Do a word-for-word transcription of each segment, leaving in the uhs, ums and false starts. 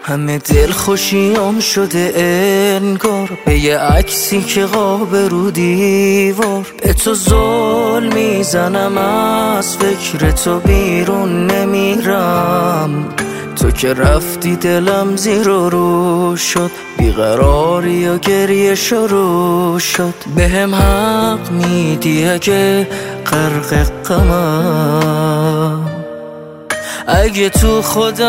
همه دل خوشیام شده انگار به یه عکسی که قاب رو دیوار. به تو زل میزنم از فکر تو بیرون نمیرم. تو که رفتی دلم زیر و رو شد، بیقراری و گریه شروع شد. بهم حق میدی اگه غرق غمم، اگه تو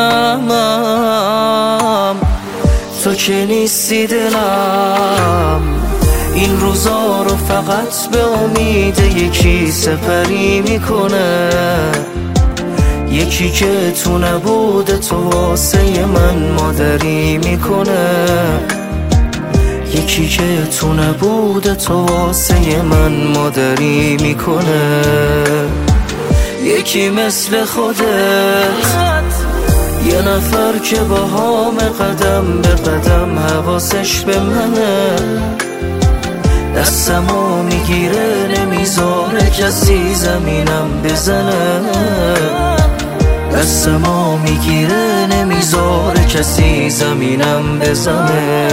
خودمم تو که نیستی دلم. این روزا رو فقط به امید یکی سپری میکنه، یکی که تو نبود تو واسه من مادری میکنه، یکی که تو نبود تو واسه من مادری میکنه. یکی مثل خودت، یه نفر که با هام قدم به قدم حواسش به منه، دستمو میگیره نمیذاره کسی زمینم بزنه، دستمو میگیره نمیذاره کسی زمینم بزنه.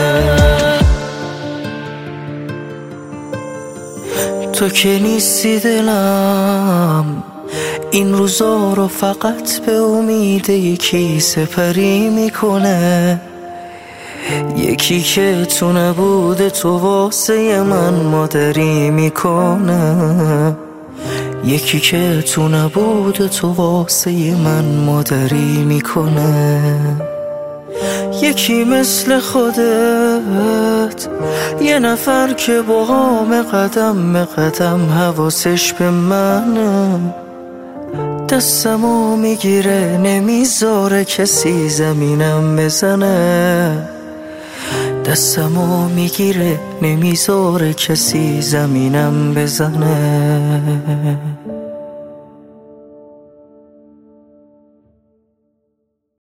تو که نیستی دلم، این روزا رو فقط به امید یکی سپری میکنه، یکی که تو نبوده تو واسه من مادری میکنه، یکی که تو نبوده تو واسه من مادری میکنه. یکی مثل خودت، یه نفر که با هام قدم به قدم حواسش به منه، دستمو میگیره نمیذاره کسی زمینم بزنه، دستمو میگیره نمیذاره کسی زمینم بزنه.